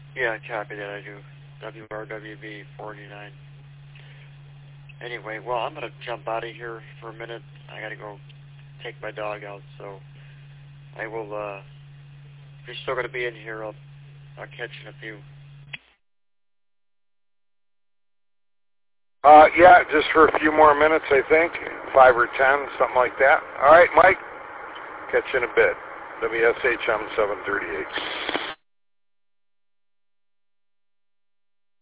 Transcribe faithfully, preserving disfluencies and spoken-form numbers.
Yeah, copy that, I do. W R W B forty-nine. Anyway, well, I'm going to jump out of here for a minute. I got to go take my dog out, so I will, uh, if you're still going to be in here, I'll, I'll catch you in a few. Uh, yeah, just for a few more minutes, I think. Five or ten, something like that. All right, Mike. Catch you in a bit. W S H M seven thirty-eight.